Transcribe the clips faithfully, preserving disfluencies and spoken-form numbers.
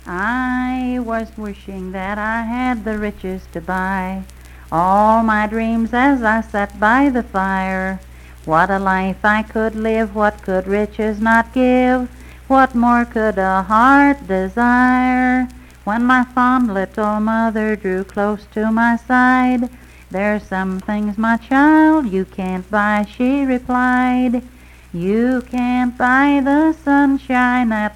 I was wishing that I had the riches to buy all my dreams as I sat by the fire. What a life I could live, what could riches not give? What more could a heart desire? When my fond little mother drew close to my side, "There's some things, my child, you can't buy," she replied. "You can't buy the sunshine at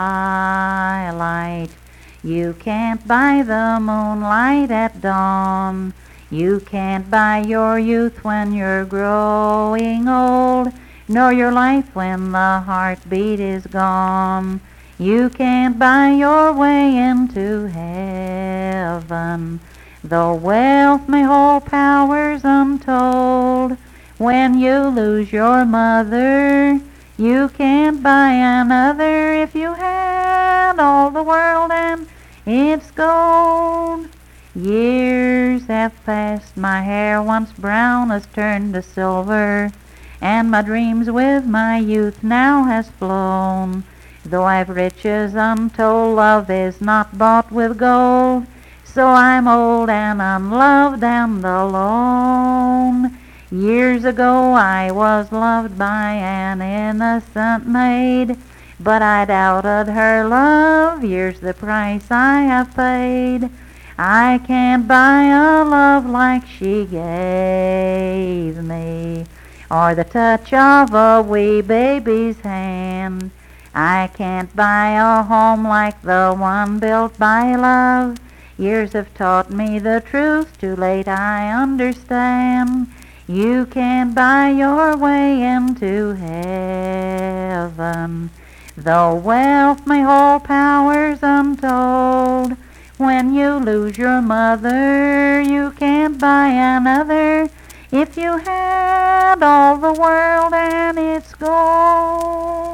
twilight. You can't buy the moonlight at dawn. You can't buy your youth when you're growing old, nor your life when the heartbeat is gone. You can't buy your way into heaven, though wealth may hold powers untold. When you lose your mother, you can't buy another. If you had all the world and its gold." Years have passed, my hair once brown has turned to silver, and my dreams with my youth now has flown. Though I've riches untold, love is not bought with gold, so I'm old and unloved and alone. Years ago I was loved by an innocent maid, but I doubted her love. Here's the price I have paid. I can't buy a love like she gave me, or the touch of a wee baby's hand. I can't buy a home like the one built by love. Years have taught me the truth, too late I understand. You can't buy your way into heaven, though wealth may hold powers untold. When you lose your mother, you can't buy another. If you had all the world and its gold.